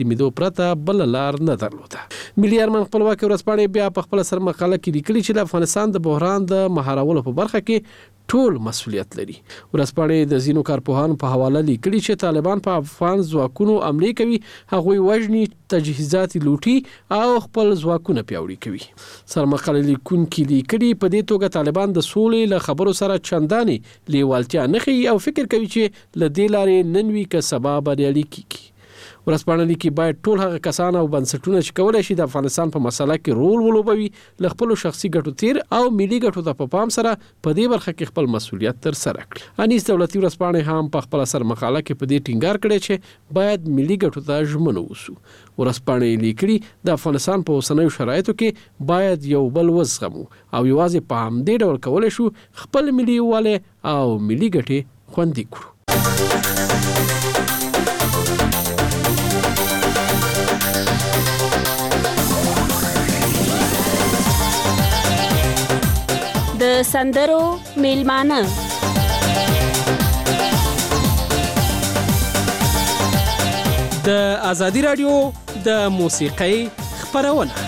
میدو پرته بل لار نه درلوده. ملي ارمان خپلواکي ورځپاڼې بیا په خپل سر مقاله کې لیکلي چې د افغانستان د بحران د مهارولو په برخه کې ټول مسؤلیت لري. ورځپاڼې د ځینو کارپوهانو په حواله لیکلي چې طالبان په افغان ځواکونو حمله کوي، هغوی وژني، تجهیزات لوټي او خپل ځواکونه پیاوړي کوي. سرمقاله لیکونکي لیکلي په دې توګه طالبان د سولې له خبرو سره چنداني لیوالتیا نه ښیي او فکر کوي چې له دې لارې نن وي که سبا بریالي کیږي. ورځپاڼه لیکي باید ټول هغه کسان او بنسټونه چې کولای شي د افغانستان په مسله کې رول ولوبوي له خپل شخصي ګټو تیر او ملي ګټو ته په پام سره په دې برخه کې خپل مسؤلیت تر سره کړي. انیس دولتي ورځپاڼه هم په خپل سر مقاله کې په دې ټینګار کړی چې باید ملي ګټو ته ژمن اوسو. ورځپاڼه لیکلي د افغانستان په اوسنیو شرایطو کې باید یو بل وزغمو او یوازې په همدې ډول کولای شو خپل ملي یووالی او ملي ګټې خوندي کړو. د سندرو میلمانه د ازادي رادیو د موسیقۍ خبرونه.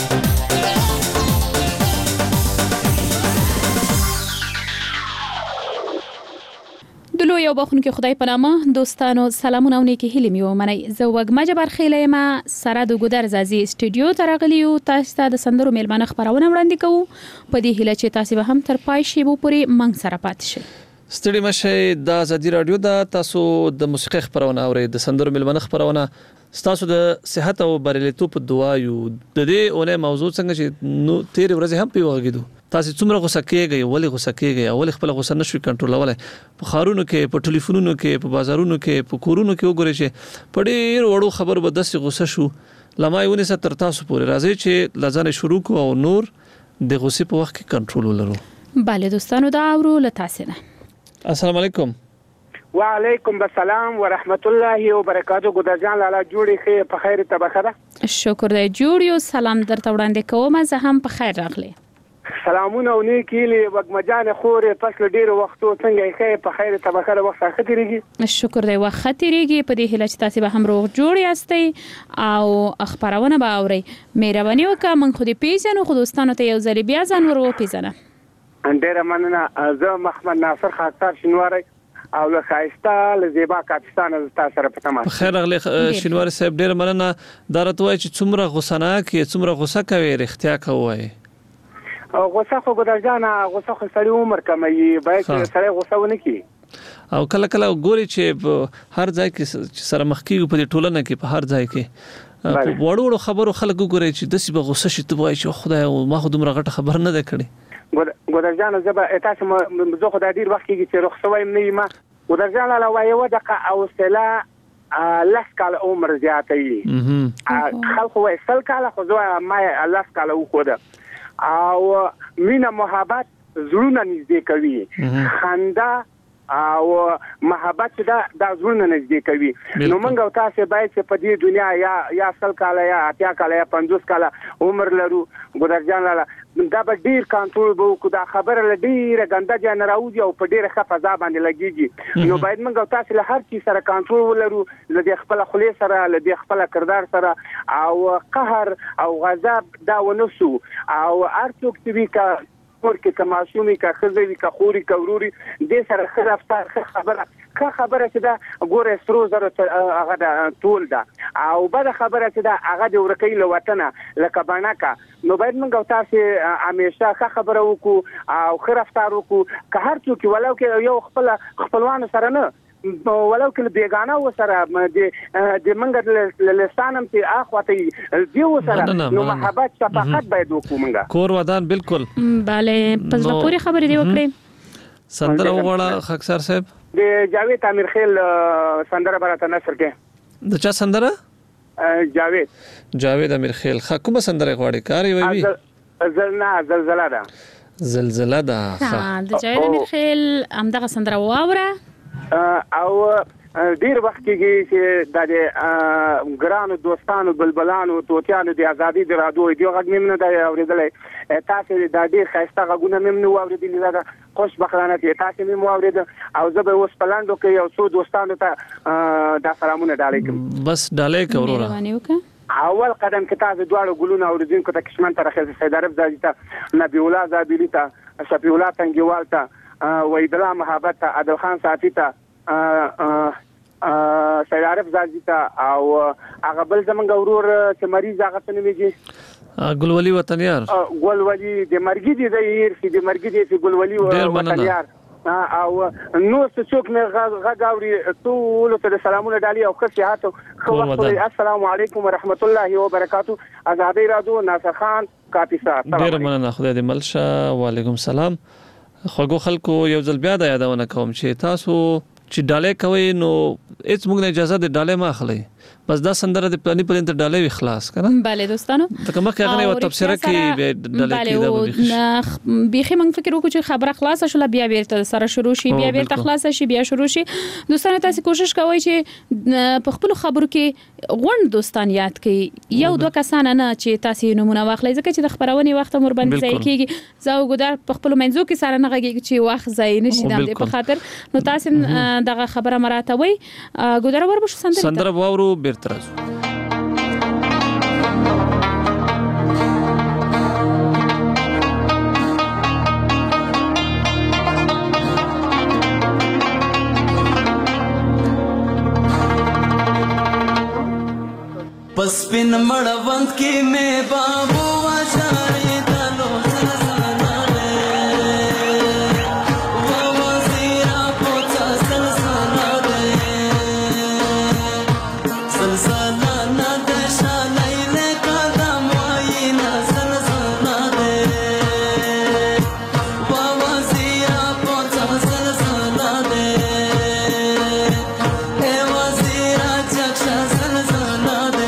دلو یو بخون کې خدای په نامه دوستانو سلامونه او نیکی هیلې مې ومنئ. زه وږمه جبار خیلی یم سره د ګودر زازي سټوډیو ته راغلي یو. تاسو ته د سندرو میلمانه خبرونه وړاندې کوو په دې هیله چې تاسو به هم تر پای شیبو پورې موږ سره پاتې شئ. ستړي مشه د ازادي رادیو د تاسو د موسیقي خبرونه اورئ. د سندرو میلمانه خبرونه تاسو د صحت او بریالیتوب په دعا یو. د دې اونۍ موضوع څنګه چې نو تیر ورځې هم پیوغیدو. تاسو څومره غوسه کیږئ، ولې غوسه کیږئ، ولې خپل غوسه نشوي کنټرولولای؟ په خارونو کې، په ټلیفونونو کې، په بازارونو کې، په کورونو کې وګورئ چې په ډېر وړو خبرو به داسې غوسه شو لمای ونیسه تر تاسو پورې راځي چې لزانه شروع کو او نور د غوسې په وخت کې کنټرول ولرو. بله دوستانو دا اورو له تاسو نه. السلام علیکم. وعلیکم السلام ورحمت الله وبرکاتہ. ګودر جان لالا جوړی خې په خیر تبخه ده. شکر دی جوړ یو. سلام درته وړاندې کوم. زه هم په خیر راغلی. سلامونه او نیکی لی وږمه جان خورې پس له ډیرو وختو څنګه خې په خیر تبخه وخت اخیریږي. شکر دی وخت اخیریږي. په دې هیله چې تاسو به هم روغ جوړ یاستئ او خبرونه به اورئ. مهرباني وکړئ موږ خو دې پیژنو خو دوستانو ته یو ځل بیا ځان ور وپیژنه. ډیره مننه. زه محمد ناصر خاطر شنواری او له خایسته له زیبا پاکستان تاسو سره په تماس. خیر اغلی شنواری صاحب ډیره مننه. دا راته وایي چې څومره غوسناک یې، څومره غوسه کوي، رښتیا کوي؟ غوسه خو ګودر جان غوسه خو سړی عمر کموي، باید سړی غوسه ونه کړي. او کله کله ګوري چې هر ځای کې سره مخ کیږي په ټولنه کې، په هر ځای کې په وړو خبرو خلک ګوري چې داسې به غوسه شي ته وایي چې خدای ما خو دومره غټه خبر نه ده کړې. ګودر جان زه به تاسو زه خو د ډیر وخت کېږي چې رخصت وایم نه یم. ګودر جان لا وایي ودقه او سلا لس کال عمر زیاتوي. خلکو وایي سل کال خو زه ما لس کال وخوده او مینا محبت زړونه نږدې کوي. خندا او محبت دا زړونه نږدې کوي. نو موږ او تاسو باید چې په دې دنیا یا سل کال یا 80 کال یا 50 کال عمر لرو ګودر جان لاله دا به ډیر کنټرول به وکړو. دا خبره له ډیره ګنده ځای نه راوځي او په ډیره ښه فضا باندې لګیږي. نو باید موږ او تاسو له هر چیز سره کنټرول ولرو، له دې خپل خولې سره، له دې خپل کردار سره او قهر او غضب دا ونسو. او هر څوک چې وی کا ورکه کماسومي کا خزوي کا خوري کا وروري دې سره خ رفتار خبره چې دا ګوره سترو زره هغه د ټول دا او بل خبره چې دا هغه د ورکې له وطن لکه باناکا. نو باید موږ تاسو همیشه ښه خبره وکړو او ښه رفتار وکړو که هر څوک ولو کې یو خپلوان سره نه ولو کې بیگانه و سره د منګ لسانم چې اخواته دی و سره نو محبت شفقت باید وکړو موږ کور ودان. بالکل bale پس به پوری خبرې دی وکړي. سندره وغواړه خاکسار صاحب. د جاوید امیر خیل سندره براته نشر کې. د چا سندره؟ جاوید امیر خیل. کومه سندره غواړي؟ کاری وي زلزله ده. زلزله ده. د جاوید امیر خیل همدغه سندره واوره. او ډیر وخت کې چې د ګرانو دوستانو بلبلانو توتیانو د ازادي د رادیو غږ مې نه دی اوریدلې. تاسو د ډیر خسته غږونه مې نه اوریدلې. دا خوشبختانه چې تاسو مې مواورید او زه به اوس پلاندو کې یو څو دوستانو ته دا سلامونه ډالې کوم. بس ډالې کوروره. اول قدم کې تاسو دواړو ګلونه اوریدونکو ته کشمن ته راخې سید عرب زادي ته نبی الله زابلی ته شفیع الله تنګیوال ته وحید الله محبت ته عادل خان صافی ته سید عرب زادي ته او هغه بل زمونږ ورور چې مریض هغه څه نومېږي ګلولي وطنیار ګلولي د مرګي دی د مرګي دی چې ګلولي وطنیار او نو څوک نه غاوري ټول ته سلامونه ډالي او ښه صحت. السلام علیکم ورحمت الله وبرکاته. آزادی رادیو ناصر خان کاپیسا. ډیر مننه خدای دې ملشه. وعلیکم السلام. خوږو خلکو یو ځل بیا د یادونه کوم چې تاسو چې ډالې کوي نو هیڅ موږ نه اجازه د ډالې ما اخلي بس دا سندره د پلاني پرنت ډالې وی خلاص کنه. bale دوستانو ته کومه کې غنې و تفسیر کې ډالې کې بيخي موږ فکر وکړو چې خبره خلاصه شوه بیا بیرته سره شروع شي بیا بیرته خلاصه شي بیا شروع شي. دوستانو تاسو کوشش کوئ چې په خپل خبرو کې غونډ دوستان یاد کړئ یو دوه کسان نه چې تاسو نمونه واخلئ ځکه چې د خبرونې وخت مور باندې ځای کیږي زاو ګدار په خپل منځو کې سره نه غږی چې وخت ځای نشي د دې په خاطر نو تاسو دغه خبره مراتوي ګدار وربشو سندره واورو بیرته پس پن مړوند کې مې بابو واچاري دلو سلسله ده و وزیرا پوچا سلسله ده سلسله نه ده شالای له قدم واینا سلسله ده و وزیرا پوچا سلسله ده اے وزیرا چکشا سلسله ده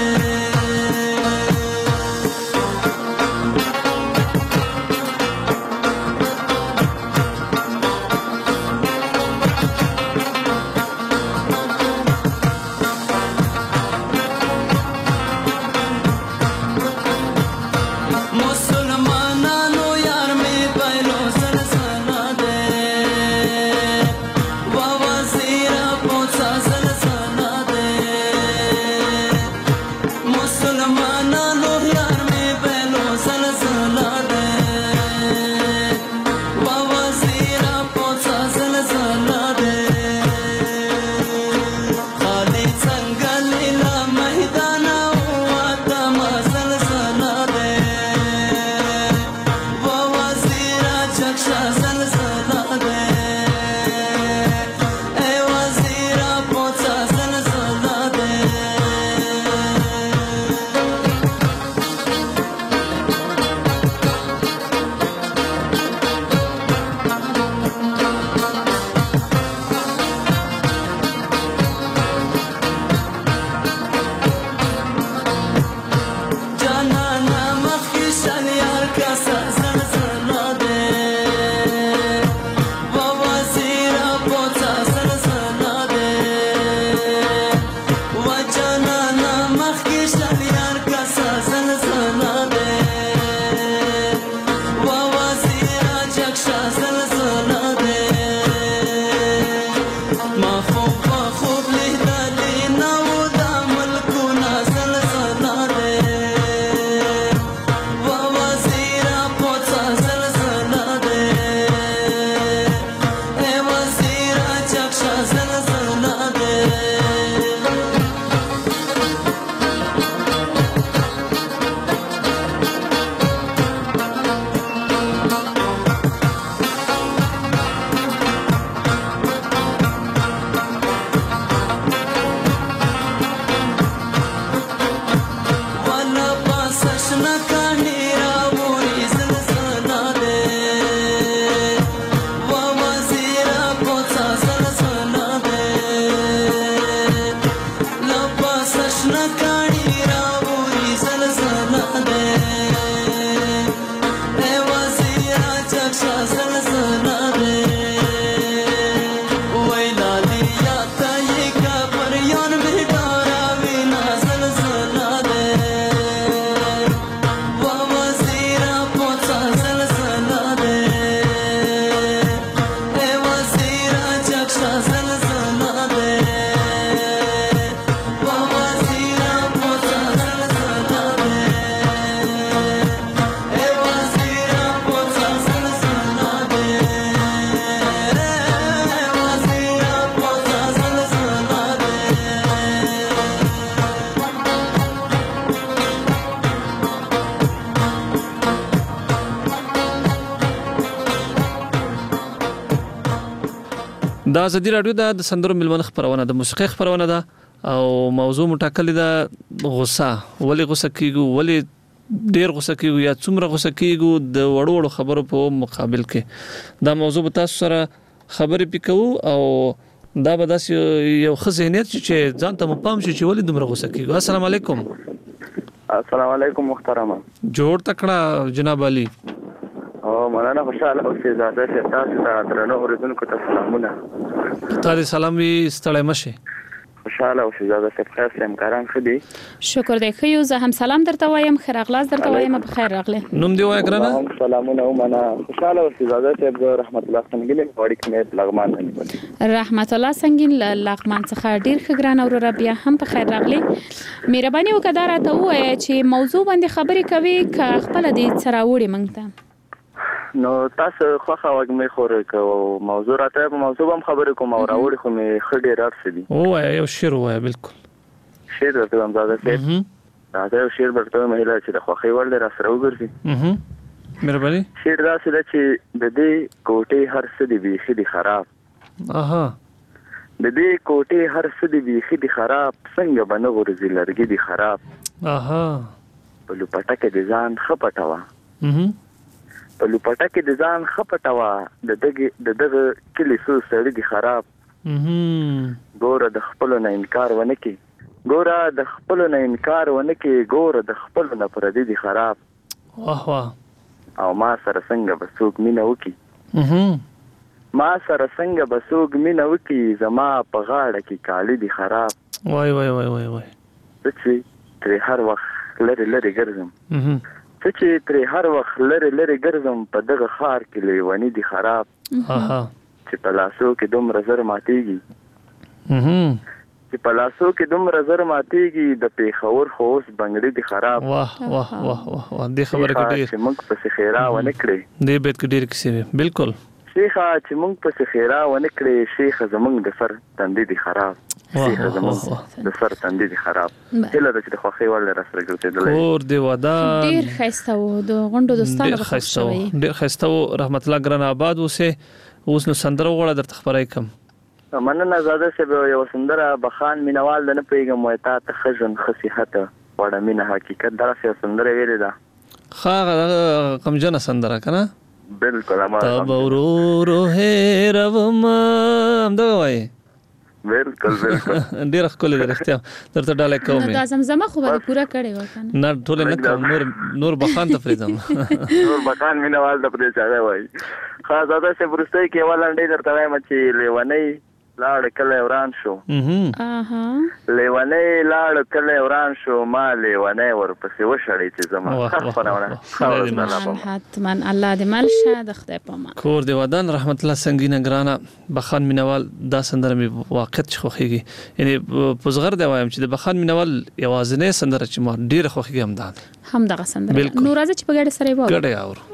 دا ازادي رادیو د سندرو ملمنه خبرونه د موسیقي خبرونه ده او موضوع مټاکل ده غوسه ولی غوسه کیږي ولی ډیر غوسه کیږي یا څومره غوسه کیږي د وړوړو خبرو په مقابل کې دا موضوع به تاسو سره خبرې پکو او دا به داس یو خزینیت چې ځان ته مپام شي چې ولی دومره غوسه کیږي. السلام علیکم. السلام علیکم محترم. جوړ تکړه جناب علي. او مولانا خوشاله اوسې زاده چې تاسو ته درنو اوریدونکو ته سلامونه. تاسو سلام وي ستړی مشه. خوشاله اوسې زاده چې تاسو هم کاران خدي. شکر دی خو زه هم سلام درته وایم خیر اغلاس درته وایم په خیر راغله. نوم دی وای ګرانه. سلامونه ومنه خوشاله اوسې زاده چې رحمت الله سنگین وړي کې لغمان نه رحمت الله سنگین لغمان څخه ډیر خګران او بیا هم په خیر راغله. مهرباني وکړه راته وای چې موضوع باندې خبرې کوي ک خپل دې سره وړي مونږ ته. نو تاسو خوخه وګمې خورې کو موضوع راته په موضوع هم خبرې کوم او راوړې خو مې خډې راځي. او یو شعر وای بالکل. شعر ورته هم زاده څه دا یو شعر ورته مهله چې د خوخي ورل را سره وګرځي. مهرباني. شعر دا څه چې د دې کوټې هر څه دی بيخي دي خراب. اها. د دې کوټې هر څه دی بيخي دي خراب څنګه بنه ورزي لرګي دي خراب. اها. په لپټه کې د ځان خپټوا. په لپټه کې د ځان خپټوا د دغه کلی سو سړی دي خراب. ګوره د خپل نه انکار ونه کی ګوره د خپل نه انکار ونه کی ګوره د خپل نه پردي دي خراب. واه واه. او ما سره څنګه بسوک مینه وکي. ما سره څنګه بسوک مینه وکي زما په غاړه کې کالی دي خراب. وای وای وای وای وای. چې تر هر وخت لری ګرځم. چې تر هر وخت لری ګرځم په دغه خار کې لیونی دي خراب. اها. چې په لاسو کې دومره زر ماتيږي. چې په لاسو کې دومره زر ماتيږي د پیښور خوس بنگړي دي خراب. واه واه واه واه دې خبره کې ډېر چې موږ په خیره ونه کړې. دې بیت کې ډېر کیسې بالکل. شیخه چې موږ په خیره ونه کړې شیخ زمونږ د سر تندې دي خراب. شیخ زمونږ د سر تندې دي خراب. هله چې د خوخي ورل را سره ګرځیدل. اور دی ودان ډیر خسته وو د غونډو دوستانو په خوشوي. ډیر خسته وو رحمت الله ګران آباد اوسه اوس نو سندره وړه درته خبرای کم. مننه زاده چې یو سندره بخان مینوال نه پیګم وای تا ته خجن خصيحت وړه مینه حقیقت درسه سندره ویلې ده. خا کمجنه سندره کنه. بالکل ما تبورو هرم دا وای. بالکل ډیر خپل درختیا درته ډاله کوم. دا زمزمه خو به پورا کړي وکنه. نه ټول نه کوم نور بخان ته فریدم. نور بخان مینوال د پدې چاره وای. خاصه ده چې برسته کې ولنډې درته وایم چې لیونی لاړ کله وران شو. لیونی لاړ کله وران شو ما لیونی ورپسې وشړې چې زما حتما الله دې مل شه د خدای په امان. کور دی ودان رحمت الله سنگینه ګرانه بخان مینوال دا سندره می واقعیت خوخیږي یعنی پزغر دی وایم چې د بخان مینوال یوازنه سندره چې ما ډیر خوخیږي هم دغه سندره نو راځي چې په ګډه سره وو ګډه اور.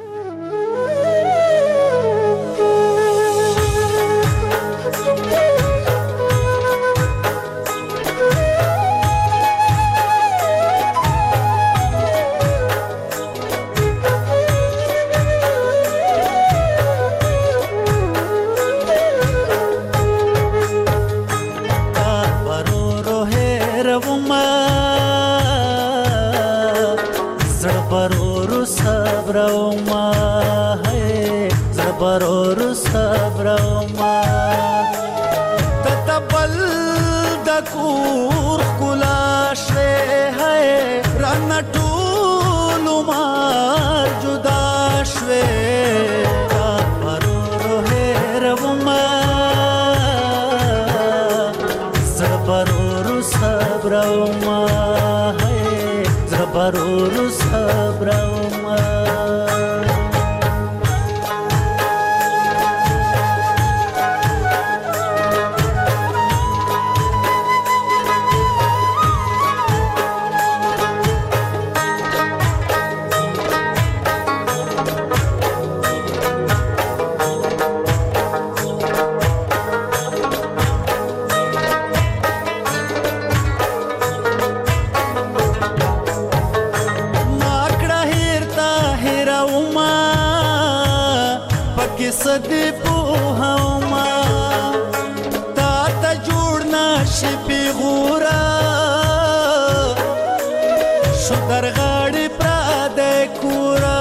شو در غاړې پراده کورا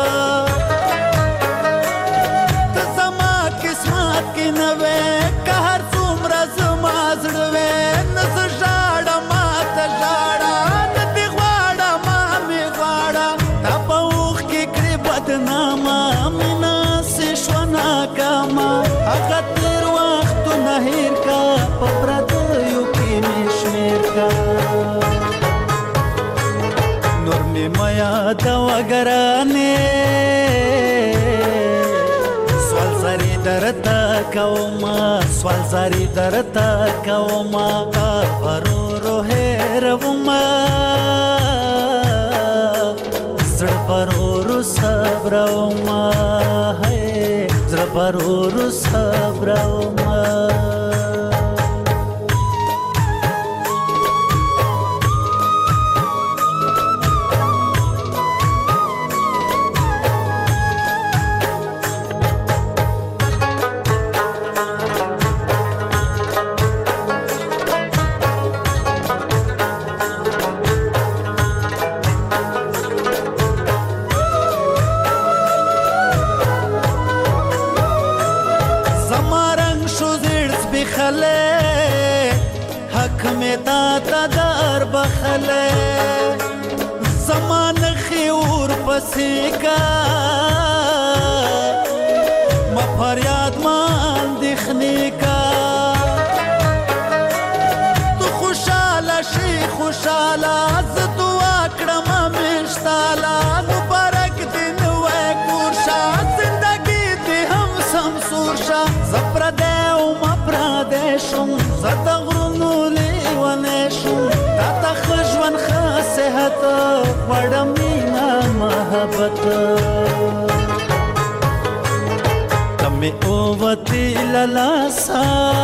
ته زما قسمت کې نه وې که هر څومره زما زړه وې نه زه ژاړم ماته ژاړه نه دې غواړم مې غواړه تا په اوښ کې کړې بدنامه مینه سې شوه ناکامه هغه تېر وختونه هېر کا په پردیو کې مې شمېر کا نور مې مه یادوه ګرانې سوال زارې درته کومه سوال زارې درته کومه ورو ورو هېرومه زړه ورو ورو صبرومه زړه ورو ورو صبرومه زمان خیور پسیکا ما فریاد مان دخنی کا تو خوشاله شي خوشاله ز دعا کړم مشتاله مبارک دین وای کورشا زندگی دې هم سمسور شا زپرده او ما پرده شم زد غرونو لیوانه شم تا خجوان صحت وړم مینا محبت کمه اووتی للاسا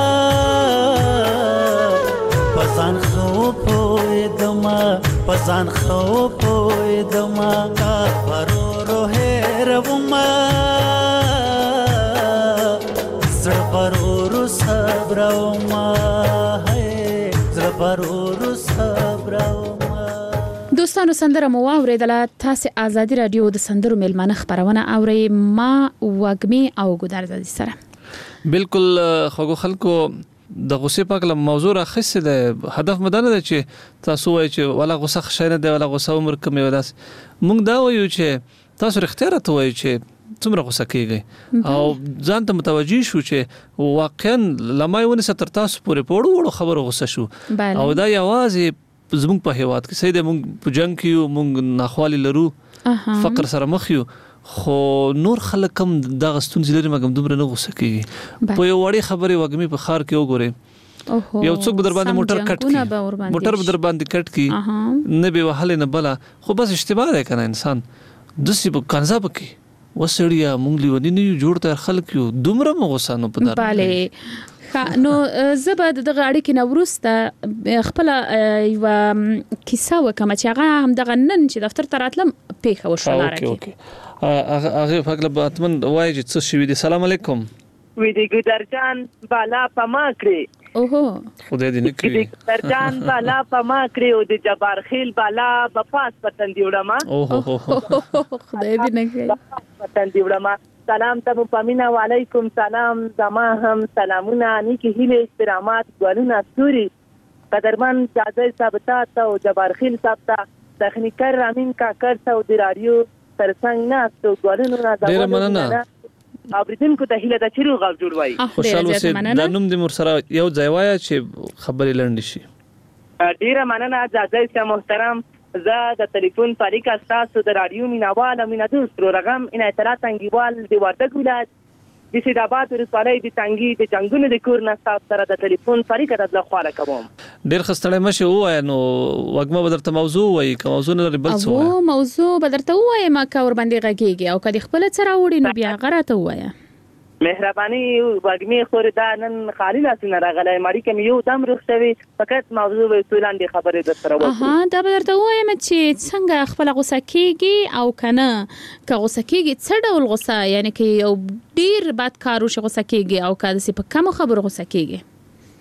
پسان خو پویدما پسان خو پویدما ورو رو هروما زړه ورو رو صبروما زړه ورو رو صبروما دوستانو سندره مو واوریدله تاسو آزادي رادیو د سندرو میلمانه خبرونه اوري ما وګمي او ګودر زدي سره بالکل خو خلکو د غصه پاک له موضوع راخصه ده هدف مدانه ده چې تاسو وایي چې ولا غصه خشنه ده ولا غصه عمر کم ولاس مونږ دا وایو چې تاسو اختیار ته وایي چې څومره غصه کیږي او ځان ته متوجي شو چې واقعا لمایونه ستر تاسو پورې پوړو خبرو غصه شو او دا یوازې زموږ په هیواد کې سید موږ په جنگ کې موږ ناخوالي لرو فقر سره مخ یو خو نور خلک هم د غستون زلري مګم دومره نه غوسه کوي په یو وړي خبره وګمي په خار کې وګوري یو څوک به در باندې موټر کټ کی موټر به در باندې کټ کی نه به وهله نه بلا خو بس اشتباه ده کنه انسان دسی په کنزا پکې وسړیا مونږ لیونی نه جوړ تر خلک یو دومره غوسه نه پدار bale نو زبد د غاړي کې نورسته خپل یو کیسه وکم چې هغه هم د غنن چې دفتر تراتلم پیخه وشلاره کې هغه فقله باتمن وای چې څه شوی دي سلام علیکم وی دی ګدرجان بالا پما کړی اوهو خدای دې نکړي ګدرجان بالا پما کړی او د جبار خیل بالا بپاس پتن دی وړما اوهو خدای دې نکړي پتن دی وړما سلام ته پامینا وعلیکم سلام زما هم سلامونه نیکی هیله احترامات ګلونه سوري قدرمن جاذر صاحب ته او جبار خیل صاحب ته تخنیکر رامین کاکر ته د رادیو ترڅنګ نه تو ګلونه نه ډیر مننه اوریدونکو ته هیله د چیرو غو جوړوي خوشاله اوسئ د نوم د مر سره یو ځای وای چې خبرې لړند شي ډیر مننه جاذر صاحب محترم زه د ټلیفون فاریکا تاسو د رادیو مینوال او مینادوس پروګرام ان اطلاعات انګیوال د وردګ ولایت د سیداباد ورسوالۍ د تنګي د جنگونو د کور نه تاسو سره د ټلیفون فاریکا د خواله کوم ډیر خستړی مشه وای نو وګما بدرته موضوع وای که موضوع نه بل څه وای موضوع بدرته وای ما کا ور باندې غږیږي او کدي خپل سره وړي نو بیا غراته وای مهرباني وګمي خور دا نن خالي لاسونه راغلای ماري کوم یو دم رخصوي فقط موضوع وسولان دي خبره در سره وای دا بدرته وایم چې څنګه خپل غوسه کیږي او کنه که غوسه کیږي څه ډول غوسه یعنی کې یو ډیر بد کارو شي غوسه کیږي او کله چې په کوم خبرو غوسه کیږي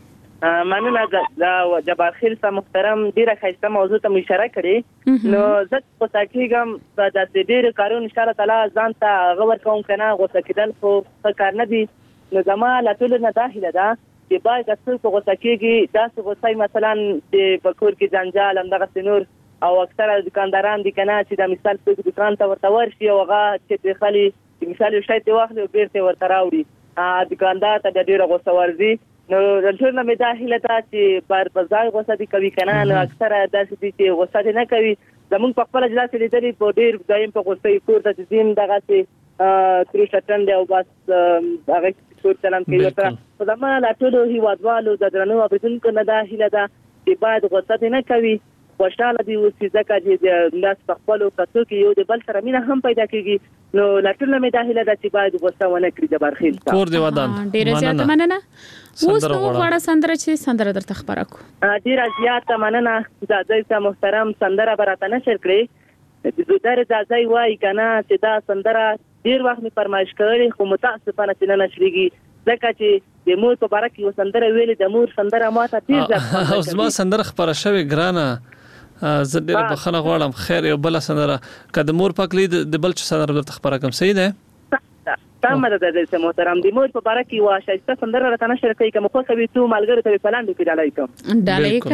مننه د جبار خیل صاحب محترم ډیره ښایسته موضوع ته اشاره کړې نو زه غوسه کېږم د داسې ډېرو کارونو ان شاء الله تعالی ځان ته هغه ورکوم که نه غوسه کېدل خو ښه کار نه دي نو زما له ټولو نه دا هیله ده چې باید که څوک غوسه کېږي داسې غوسه مثلا چې په کور کې جنجال همدغسې نور او اکثره دکانداران دي که نه چې د مثال څوک دکان ته ورته ورشي او هغه چې پرې خلي چې مثال یو شی ترې واخلي او بېرته یې ورته راوړي دکاندار ته بیا ډېره غوسه ورځي نو د ټول نه مې دا هیله ده چې بار په ځای غوسه دي کوي که نه نو اکثره داسې دي چې غوسه دې نه کوي زمونږ په خپله جلاسې لیدلي په ډېر ځایم په غوسه یې کور ته چې ځیم دغسې تروشه ټنډې او بس هغه کور چلند کوي ورته خو زما له ټولو هېوادوالو د درنو اورېدونکو نه دا هیله ده چې باید غوسه دې نه کوي خوشحاله دي اوسي ځکه چې داسې په خپلو کتو کې یو د بل سره مینه هم پیدا کېږي نو له ټول نه مې دا هیله ده چې باید غوسه ونه کړي جبار خیل صاحب کور دې ودان ډېره زیاته مننه اوس نو غواړه سندره چې سندره درته خبره کړو ډېره زیاته مننه ځاځی صاحب محترم سندره به راته نشر کړې د زودر ځاځی وایي که نه چې دا سندره ډېر وخت مې فرمایش کړی خو متاسفانه چې نه نشرېږي ځکه چې د مور په باره کې یو سندره ویلې د مور سندره ما ته ډېر زیات او زما سندره خپره شوې ګرانه زه ډېره بخښنه غواړم خیر یو بله سندره که د مور پاک لید د بل څه سندره درته خپره کړم صحیح دی سمه ده ځاځی محترم د مور په باره کې یوه ښایسته سندره راته نشر کړئ که مو خوښه وي څو ملګرو ته مې په لاندې کې ډالۍ کړم ډالۍ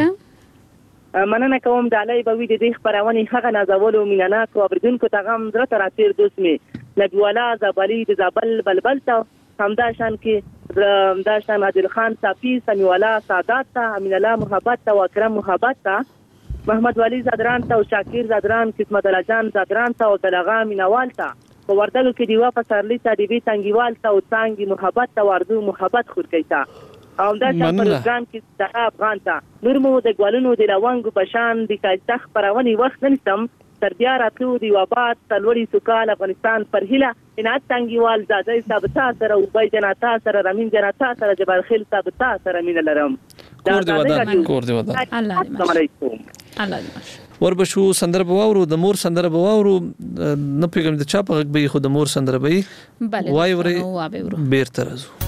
کړه مننه کوم ډالۍ به وي د دې خپرونې هغه نازولو مینهناکو اورېدونکو ته غم زړه ته راتېر دوست مې نبیوالا زابلي د زابل بلبل ته همدا شان کې همدا شان عادل خان صافي سمیوالا سادات ته امین الله محبت ته او اکرم محبت ته محمد ولی زادران ته او شاکر زادران قسمت الله جان زادران ته او دلغا مینوال ته په وردګو کې دیوا په سرلی ته دیوی تنګیوال ته او څانګي محبت ته واردو محبت خورکۍ ته او دا چې په ځان کې د افغان ته نور مو د ګوالونو د لونګو په شان د کاجتخ پرونی وخت نشم تر بیا راتلو دی وبات تلوړی سوکال افغانستان پر هله انات تنګیوال زاده ثابتا سره او بای جناتا سره رامین جناتا سره جبار خیل ثابتا سره مين لرم کور دی ودان الله علیکم الله دې وربشو سندره بواورو د مور سندره بواورو نه پیغام د چا په غږ به خو د مور سندره به بله وای ورې بیرته راځو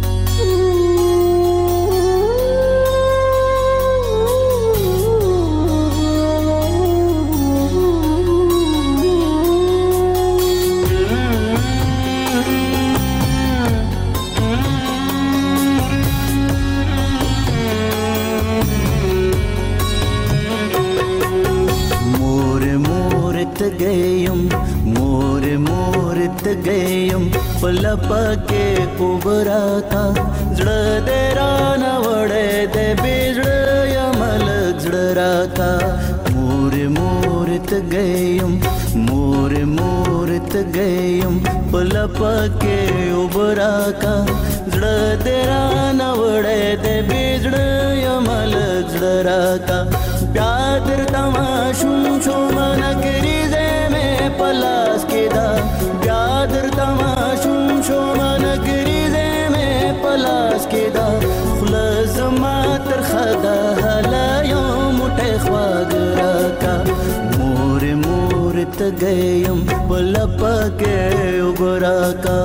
پلپکه کوبراتا زړه دې را نه وړې دې بيزړه یمل زړه راتا مور ته گیم مور ته گیم پلپکه کوبراتا زړه دې را نه وړې دې بيزړه یمل زړه راتا پیادر تماشوم شو من کری دې مې پلاس کې دا پیادر تماشوم شو من کری دې مې پلاس کې دا خلاص ما تر خدا هلا یو مټه خواګراکا مور ته گیم پلپکه وګراکا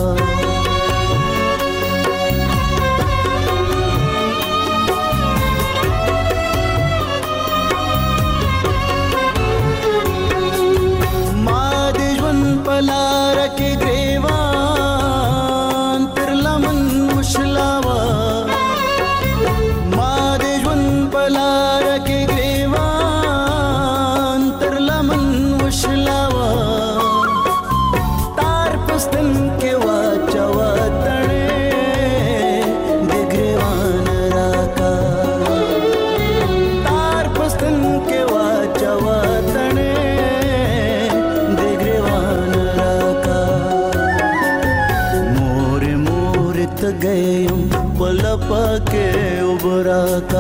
پلار کې گریوان تر لمن مشلاوا ما دې ژوند پلار کې گریوان تر لمن مشلاوا تار پستن کې واچوا تړې د گریوان راکا تار پستن کې واچوا تړې गयम पलपके उबराका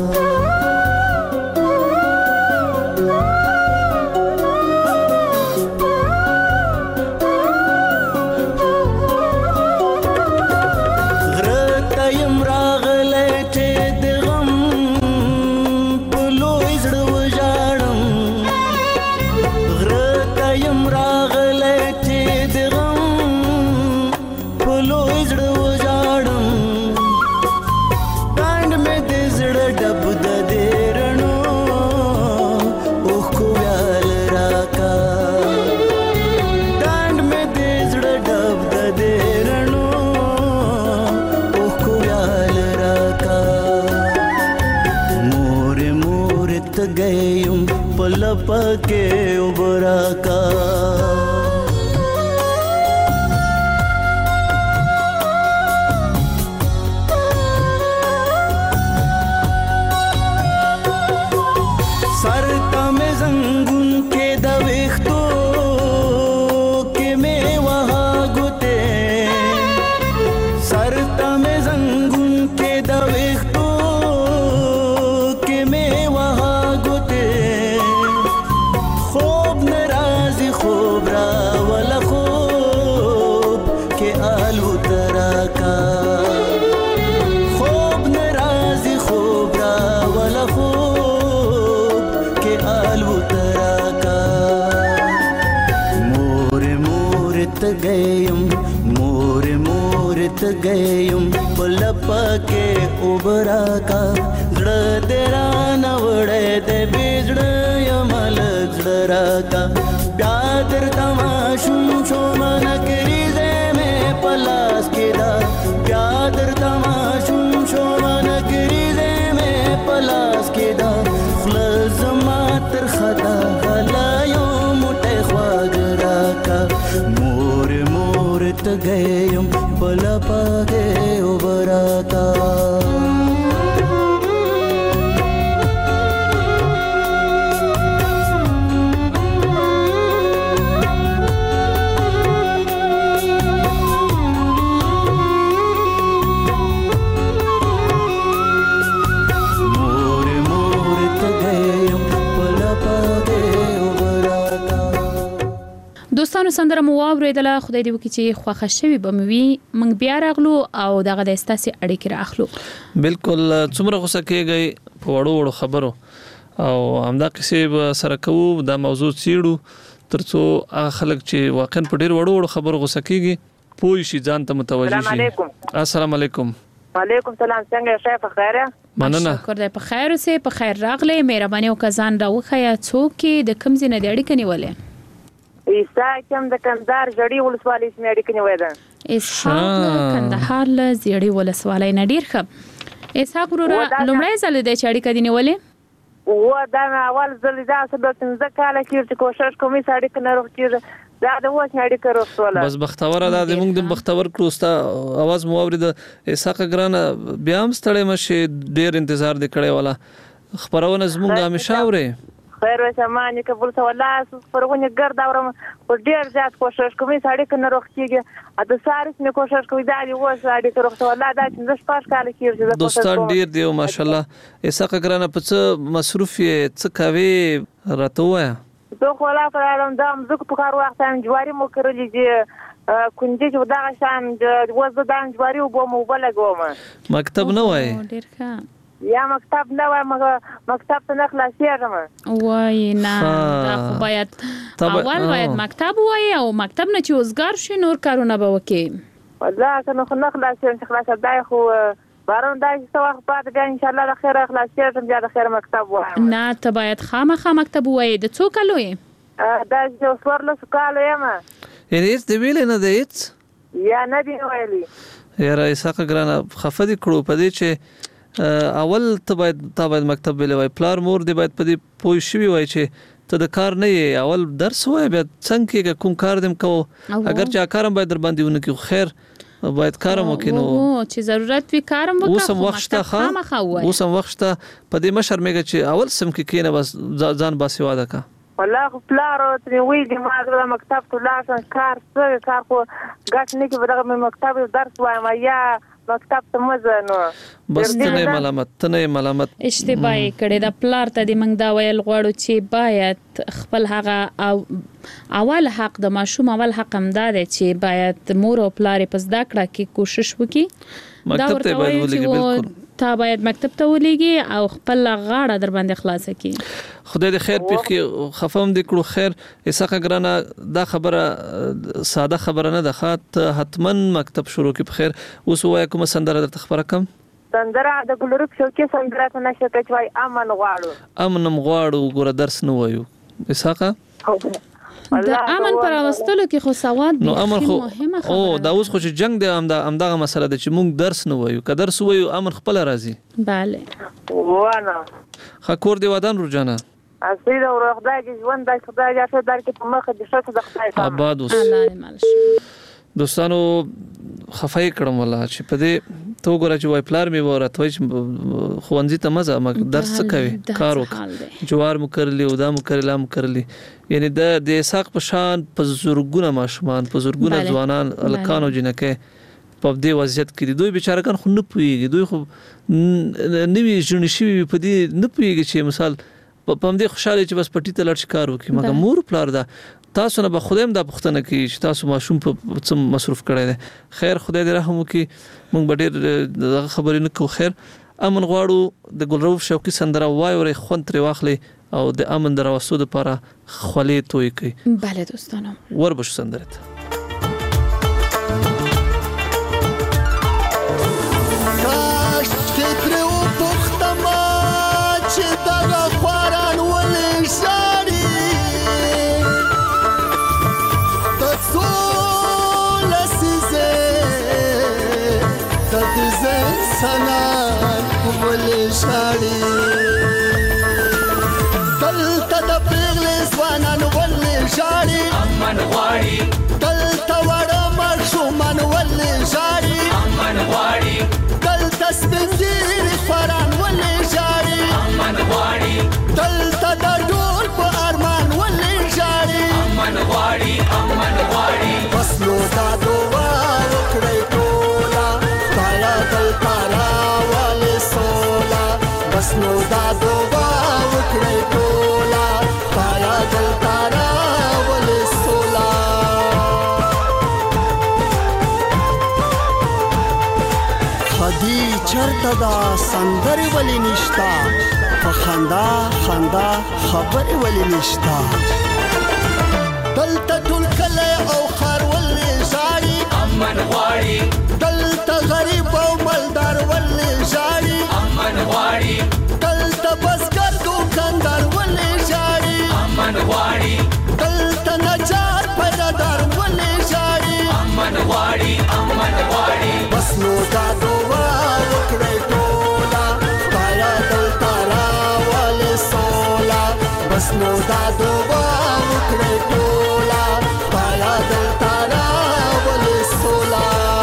غرتیم راغله چې د غم پلو زړه وژاړم غرتیم راغله چې د غم پلو زړه पलपके उबराका सरता में जंगुन के दवेख्तो के में वहाँ गुते सरता में जंगुन के दवेख्तो के में वहाँ गुते खूब नाराजी खूब रावला खूब के आलू तराका खूब नाराजी खूब रावला गयम पलपके उबराका जड़ तेरा नवड़े दे बिजड़ यमल जड़राका प्यादर तमाशुम शो मन करीजे में पलास केदा प्यादर तमाशुम शो मन करीजे में पलास केदा खुलज मातर खता हलायो मुटे ख्वागराका मोर मोर तगयम पलपके उबराका دوستانو سندره مو واوریدله خدای دې وکړي چې خوښه شوي به مو وي موږ بیا راغلو او دغه د ستاسې اړیکې راخلو بالکل څومره غوسه کېږئ په وړو وړو خبرو او همدا قصې به سره کوو دا موضوع څیړو تر څو هغه خلک چې واقعا په ډېر وړو وړو خبرو غوسه کېږي پوه شي ځان ته متوجه شي السلام علیکم وعلیکم سلام څنګه یې په خیر مننه شکر دی په خیر اوسې په خیر راغلی مهرباني وکړه ځان راوښیه څوک کې د کوم ځای نه دې اړیکه نیولې عیسی کوم د کندهار ژړۍ ولسوالۍ څخه اړیکه نیولې ده اسحاق کندهار له ژړۍ ولسوالۍ نه ډیر ښه اسحاق وروره لومړی ځل دی چې اړیکه دې نیولې و دا اول ځل دا څه د 15 کال کې کوشش کوم چې اړیکه نه روغ دا د اوس اړیکه روغ بس بختوره دا د موږ د بختور کړوستا आवाज مو اورید اسحاق ګران بیا هم ستړی مشه ډیر انتظار دې کړی ولا خبرونه زموږ همیشه اوري خیر وسمانه قبول ته والله فرغونه ګرد اورم او ډیر زیات کوشش کوم چې اړیکه نه روغ کیږي اته سارس نه کوشش کوي دا دی اوس اړیکه روغ ته والله دا چې 15 کال کې دوستان ډیر دی ماشاءالله اسحاق ګران په څه مصروف یې څه کوي راته وایا زه خو لا پرالم دا مزه په کار وخت هم جواری مو کړلې دي کونجي چې دا شان د وزه د جواری وبو مو بلګوم مکتب نه وای ډیر ښه یا مکتب نه وای مکتب ته نه خلاصېږم وای نه دا خو باید اول باید مکتب وای او مکتب نه چې وزګار شي نور کارونه به وکړي والله کنه خو نه خلاصېږم خلاص دای خو بارون دا چې وخت بعد بیا ان شاء الله د خیر خلاصېږم بیا د خیر مکتب وایم نه ته باید خامخا مکتب وای د څو کالو یې دا چې څوارلس کالو یم یعنی هیڅ دی ویلې نه دی هیڅ یا نه دی ویلي یاره اسحاق ګرانه خفه دې کړو په دې چې اول ته باید مکتب ویلی وای پلار مور دې باید په دې پوه شوي وای چې ته د کار نه یې اول درس وای بیا څنګه کېږه کوم کار دې کوو اگر چې کار هم باید در باندې ونه کړو خیر باید کارم وکړو نو چې ضرورت وي کارم وکړو اوس هم وخت شته اوس هم وخت شته په دې مشر میګه چې اول سم کې کینه بس ځان باسواده کا والله خو پلار ته وی دي ما د مکتب ته لاړم کار خو ګټ نه کې بدغه مکتب درس وایم یا مکتب ته مزه نو بس ته نه ملامت اشتباه کړي د پلار ته د منګ دا ویل غواړو چې باید خپل هغه اول حق د ماشوم اول حق هم دا دی چې باید مور او پلار په زده کړه کې کوشش وکړي مکتب ته باید ولګي بالکل تا باید مکتب ته ولګي او خپل غاړه در باندې خلاص کړي خدای دې خیر پېخي خفم دې کړو خیر اسحاق ګرانه دا خبره ساده خبره نه ده خاطر حتمن مکتب شروع کې په خیر اوس وای کوم سندره درته خبره کم سندره د ګلروپ شوکې سندره ته نشه کوي امن غواړو ګوره درس نه وایو اسحاق د امن پر واستلو کې خو سواد نو امن خو او دا اوس خو چې جنگ دی همدغه مسله ده چې موږ درس نه وایو که درس وایو امن خپل راځي bale وانا خکور دی ودان رجانه اصلي دا ورخدای کې ژوند د خدای جاته درکې په مخ د شته د خدای سره آباد اوس الله دې مال شي دوستانو خفای کړم ولا چې په دې تو ګره چې وای پلار می وره توي خوانځي ته مزه مګ درس کوي کار وک جوار مو کړلی او دا مو کړلا مو کړلی یعنی د ساق په شان په زورګونه ماشومان په زورګونه ځوانان الکانو جنکه په دې وضعیت کې دوی بیچارهګان خو نه پويږي دوی خو نوی ژوند شي په دې نه پويږي چې مثال په دې خوشاله چې بس پټی ته لړ شکار وکي مګر مور پلار دا تاسو نه به خدایم دا پښتنه کې چې تاسو ماشوم په څم مصروف کړی دی خیر خدای دې رحم وکي مونږ به ډېر خبرې نه کوو خیر امن غواړو د ګلروف شوقي سندره وای ورې خوند ترې واخلي او د امن درواسو لپاره خولې توي کوي بله دوستانو وربش سندره شاړي دلته د پیغلې ځوانان ولې شاړي امن غواړي دلته وړه ماشومان ولې شاړي امن غواړي دلته سپین ږیري خواران ولې شاړي امن غواړي دلته د ټول په ارمان ولې شاړي امن غواړي بس نو دا دعا وکړئ ټوله خدایه دلته راولې سوله بس نو دا دعا وکړئ ټوله خدایه دلته راولې سوله خدي چرته دا سندرې ولې نشته په خندا خبرې ولې نشته دلته ټول کلی او ښار ولې ژاړي امن غواړي دلته غریب او مالدار ولې ژاړي امن غواړي دلته بزګر دوکاندار ولې ژاړي امن غواړي دلته نجار پیدادار ولې ژاړي امن غواړي بس نو دا دعا وکړئ ټوله خدایه دلته راولې سوله بس نو دا دعا وکړئ ټوله خدایه دلته راولې سوله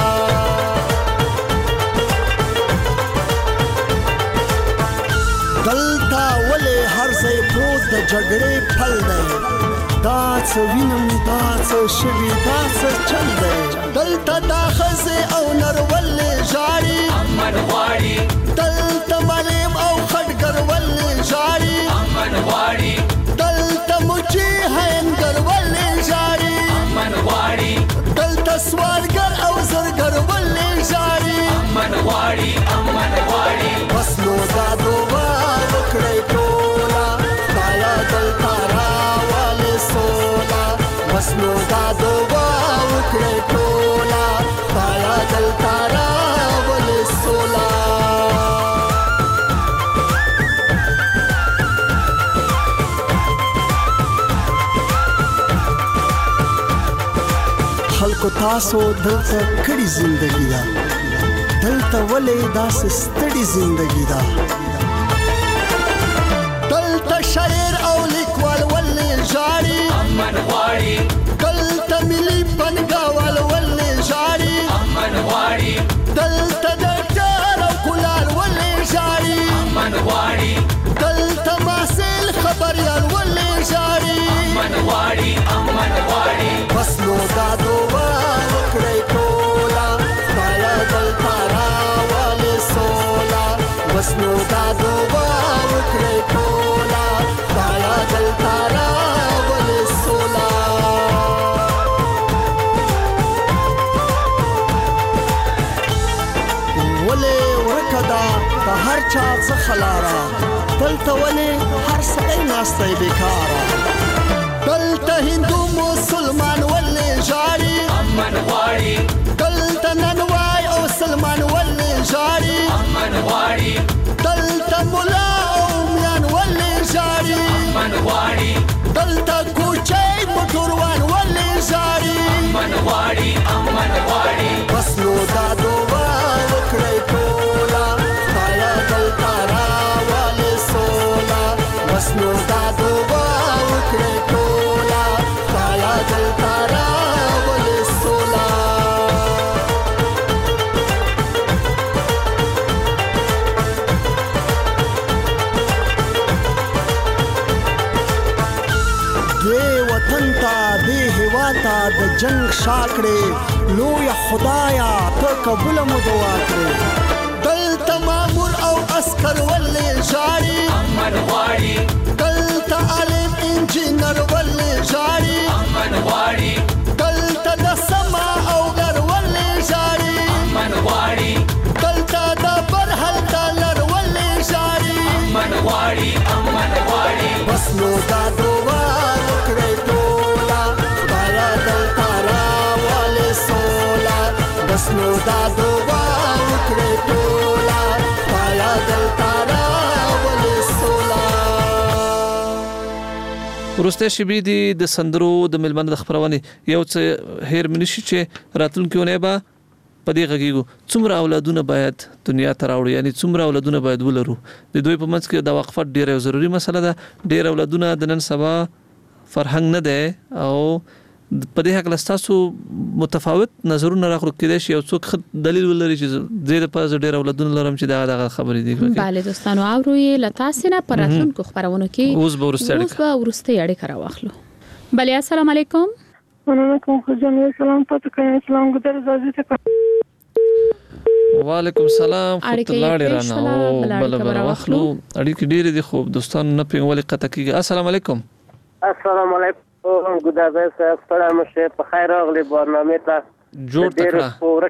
دلته ولې هر ځای پروت د جګړې پل دی دا څه وینم دا څه شوي دا څه چل دی دلته دا ښځې او نر ولې ژاړي امن غواړي دلته معلم او خټګر ولې ژاړي امن غواړي دلته مجاهدګر ولې ژاړي امن غواړي دلته سوالګر او زرګر ولې ژاړي امن غواړي بس نو دا دعا وکړئ ټوله خدایه دلته راولې سوله بس نو دا دعا وکړئ ټوله خدایه دلته راولې سوله خلکو تاسو دلته کړي زندگی دا دلته ولې داسې ستړي زندگی دا دلته شاعر او لیکوال ولې ژاړي امن غواړي دلته ملي پنګاوال ولې ژاړي امن غواړي دلته ډاکټر او کولار ولې ژاړي امن غواړي دلته محصل خبريال ولې ژاړي امن غواړي بس نو دا دعا وکړئ ټوله خدایه دلته راولې سوله بس نو دا دعا وکړئ ټوله خدایه دلته راولې سوله ولې ورکه ده د هر چا څخه لاره دلته ولې هر سړی ناستی بیکاره دلته هندو مسلمان ولې ژاړي امن غواړي دلته ننوای او سلمان ولې ژاړي امن غواړي دلته مولا او میان ولې ژاړي امن غواړي دلته کوچی موټروان ولې ژاړي امن غواړي بس نو دا دعا وکړئ ټوله خدایه دلته راولې سوله بس نو دا دعا تا دی هوا تا د جنگ شاکړې لوی خدایا ته قبول مو دعا کړې دلته مامور او عسكر ولې ژاړي امن غواړي دلته عالم انجینر ولې ژاړي امن غواړي دلته د سما او در ولې ژاړي امن غواړي دلته د برحل تلر ولې ژاړي امن غواړي بس نو دا دعا وکړې ټولا خدایا دلته راولې سولا بس نو دا دعا وکړې ټولا خدایا دلته راولې سولا. ورسته شبي د سندرو د ملمن د خبرونه یو څه هیر منشي چې راتلونکي ونه به پدې غږیږو څومره اولادونه باید دنیا ته راوړي یعنی څومره اولادونه باید ولرو د دوی په منځ کې د وقفت ډیره ضروری مسله ده ډیر اولادونه د نن سبا فرهنګ نه ده او په دې حق لستاسو متفاوت نظرونه راغلو کېدای شي یو څوک دلیل ولري چې زه په ډیر اولادونه لرم چې دا خبرې دي bale دوستانو اوروي لتاسنه پراتونکو خبرونه کې اوس به ورسته اړیکه راوخلو. bale السلام علیکم. وعلیکم السلام تاسو کوم اسلام ګذر زازي ته وعلیکم السلام خدای لاړ رانه او بل واخلو اړیکې ډېرې دي خو دوستانو نه پیغولې قطع کیږي. السلام علیکم. السلام علیکم ګدازه صاحب سلام شه په خیر راغلی برنامه ته جوړ تکړه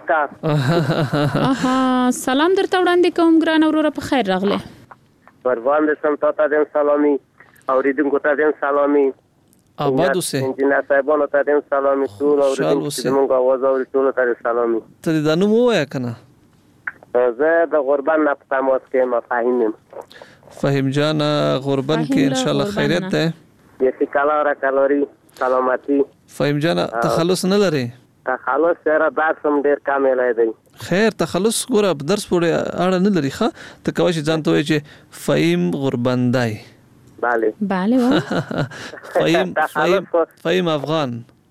سلام درته وړاندې کوم ګران اورور په خیر راغلی پروان دې سم ته دې سلامي اوریدونکو ته دې سلامي آباد اوسه انجینر صاحبانو ته دې سلامي ټول اوریدونکو ته موږ आवाज اوري ټول ته سلامي ته دا نو وایا کنه زه د غربان نه تماس کې فهم جان غربان کې ان شاء الله خیریت ده یې کالورا کالوري سلامتی فهم جان تخلص نه لري تخلص سره درس هم ډیر کامل دی خیر تخلص ګوره درس پورې اړه نه لري ښه ته کوي چې ځان ته وایي چې فهم غربندای bale فهم افغان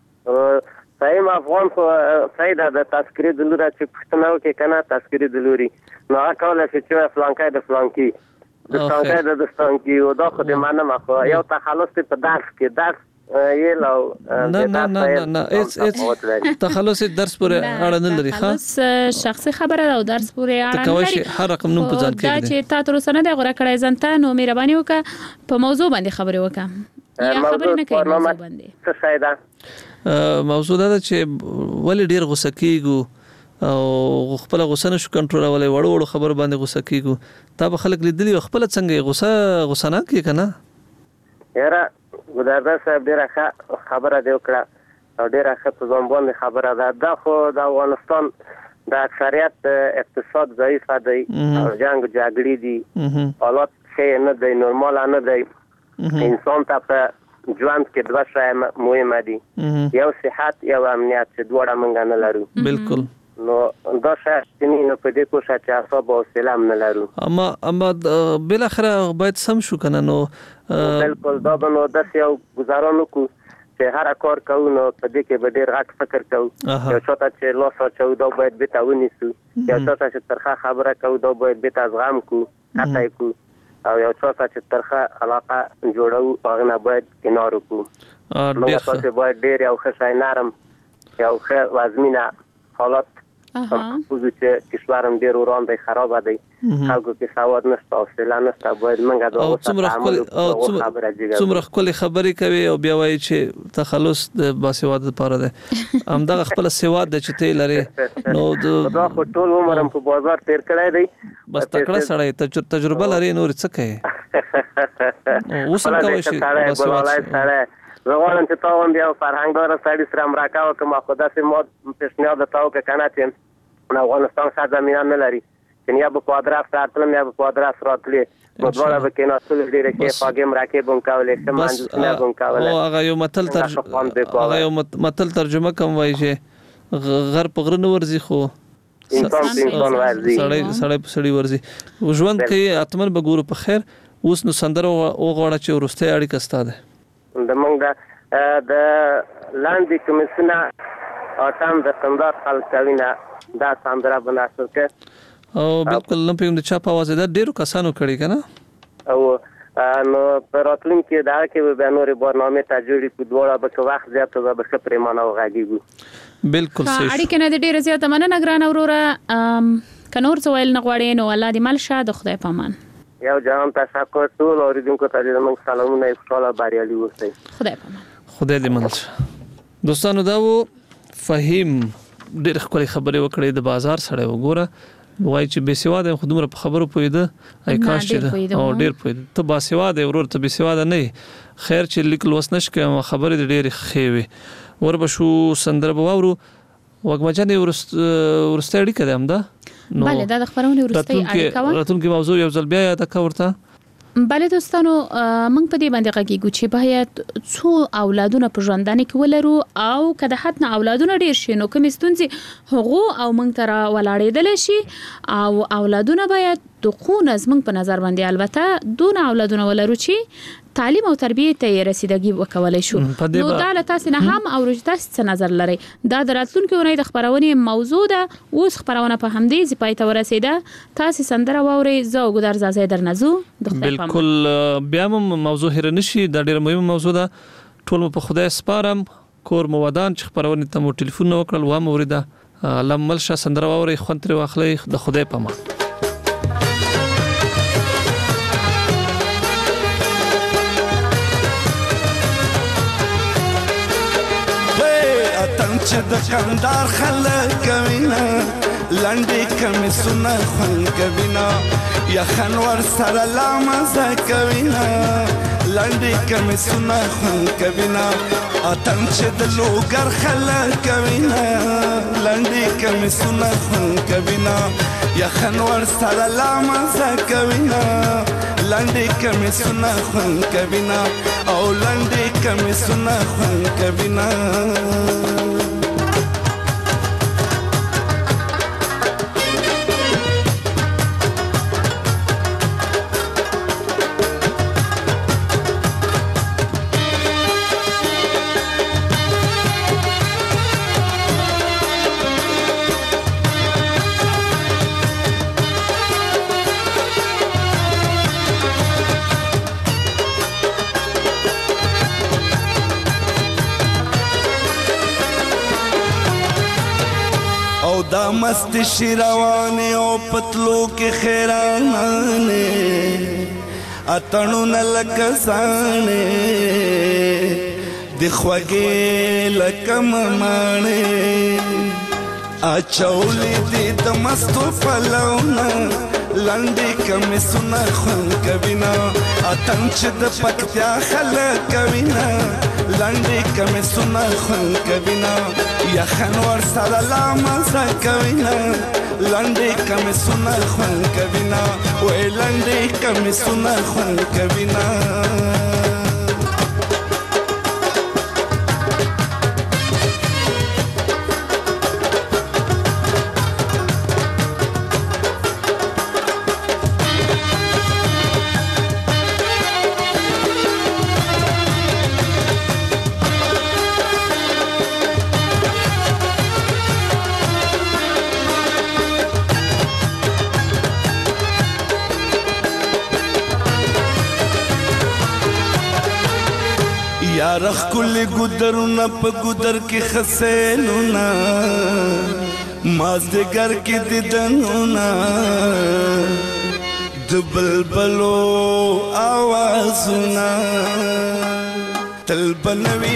فهم افغان خو فائدہ د تذکری د لوري چې پښتنو کې کنه تذکری د لوري نو کولای شي چې فلانکای د فلانکی د څنګه د دستانکی او دا خو د معنی مخه یو تخلص په درس کې درس یې لو نه تخلص درس پورې اړه نه لري ښه شخصي خبره او درس پورې اړه نه لري هر رقم نوم په ځان کې دا چې تاسو سره نه د غوړه کړای ځنته نو مهرباني وکړه په موضوع باندې خبرې وکړه یا خبرې نه کوي موضوع باندې څه فائدہ موضوع دا چې ولې ډیر غوسه کیږو او خپل غوسه نشو کنټرولولای وړو خبر باندې غوسه کیږو تا به خلک لیدلی خپل څنګه غوسه نه کی کنه یاره ګدازه صاحب ډیره خبره دی وکړه او ډیره ښه په ځان باندې خبره ده دا خو د افغانستان د اکثریت اقتصاد ضعیف دی او جنگ جګړې دي حالات ښه نه دی نورمال نه دی انسان ته په ژوند کې دوه شی مهم دي یو صحت یو امنیت چې دواړه مونږ نه لرو بالکل نو دا شی نه په دې کوشش چې اصحاب او سلام نه لرو اما بل اخره باید سم شو کنه نو بالکل دا نو د یو گزارونو کو چې هر کار کوو نو په دې کې به ډېر غټ فکر کوو یو څه چې لاس او دا باید به تاونی سو یو څه چې ترخه خبره کوو دا باید به تازغام کو حتی کو او یو څه چې ترخه علاقه جوړو هغه نه باید کنار کو نو څه باید ډېر یو ښه نرم یو ښه وازمینه حالت خصوصي چې کشورم ډېر وران دی خراب دی خلکو کې سواد نشته او سلا نشته باید منګه دا څومره خپل خبرې کوي او بیا وایي چې تخلص د باسواد لپاره ده همدغه خپل سواد د چته لري نو دا ټول عمرم په بازار تیر کړی دی بس تکړه سړی تجربه لري نور څه کوي اوسم کوي شي زغوالم چې تاوم بیا فرهنګدار سړي سره امریکا او کومه خدا سي مو پیشنهاد تاو کې کنه چې افغانستان څخه زمينه نه لري چې یا په کوادراف راتلم یا په کوادراف راتلې په ډول به کې نو ټول ډیره کې فاګم راکې بونکاولې سمانځ نه بونکاولې او هغه یو متل ترجمه کوم وایي چې غر په غره ورزي خو سړی ورزي ژوند کې اتمن بګورو په خیر اوس نو سندره او غوړه چې ورسته اړیکه ستاده د موږ د لاندې کمیسونه او تام د ستاندار خلک کوینه دا سندره بناسته او بالکل نه پېم د چا په आवाज ده ډیرو کسانو کړي کنه او نو په راتلونکي دا کې به نورې برنامه ته جوړې کو دوړه به وخت زیات به ښه پریمانه وغږیږو بالکل صحیح اړیکه نه ډیره زیاته مننه ګران وروره کنور څه ویل نه غواړي نو الله دې مل شه د خدای پامان یو جهان تشکر ټول اوریدونکو ته د موږ سلامونه خوشاله بریالي اوسئ خدای پامان خدای دې منل شه دوستانو دا و فهیم ډېر خپل خبرې وکړې د بازار سره وګوره وای چې بے سواده خودمره په خبرو پویده ای کاش چې او ډېر پویده ته با سواده ورور ته بے سواده نه خیر چې لیکل وسنش کې خبرې ډېر خېوي وربشو سندره بواورو وګمجنې ورسته اړیکه ده همدا بله دا د خبرونه ورسته اړیکه و راتلونکي موضوع یو ځل بیا یاد کاورته بله دوستانو موږ په دې باندې غږیږو چې باید څو اولادونه په ژوندانه کې ولرو او کله حد نه اولادونه ډیر شي نو کوم ستونزې هغه او موږ تر ولاړېدل شي او اولادونه باید د خون از موږ په نظر باندې البته دون اولادونه ولرو چې تعلیم او تربیه ته رسیدګي وکولای شو نو دا له تاسو نه هم او تاسو څه نظر لري دا د راتلونکي اونۍ د خبرونه موضوع ده اوس خبرونه په همدې ځپای ته ورسیده تاسو سندره واوري زو ګدار زازه درنزو د خپل بالکل بیا هم موضوع هر نشي دا ډیره مهمه موضوع ده ټول په خدای سپارم کور مودان چې خبرونه ته مو ټلیفون وکړل و موریده لمل شه سندره واوري خونتري واخلي د خدای پامان چې د کندار خلک کوینا لنډې کمې سونه خوند کوینا یا خنور سره لا مزه کوینا لنډې کمې سونه خوند کوینا اتم چې د لوګر خلک کوینا لنډې کمې سونه خوند کوینا یا خنور سره لا مزه کوینا لنډې کمې سونه خوند کوینا او لنډې کمې سونه خوند کوینا دا مست شیروانی او پتلو کې خیرانه اتنو نلکسانه د خوږې لکم مانه اچولې دې د مستو فلونه لنډې کمې سونه خوند کوینا اتن چې د پکتیا خلک کوینا لنډې کمې سونه خوند کوینا یا خنور سره لا مزه کوینا لنډې کمې سونه خوند کوینا وای لنډې کمې سونه خوند کوینا رخ کل گدرونه په گدر کې خسینونه مازدګر کې دیدنونه د بلبلو آوازونه تل بنوي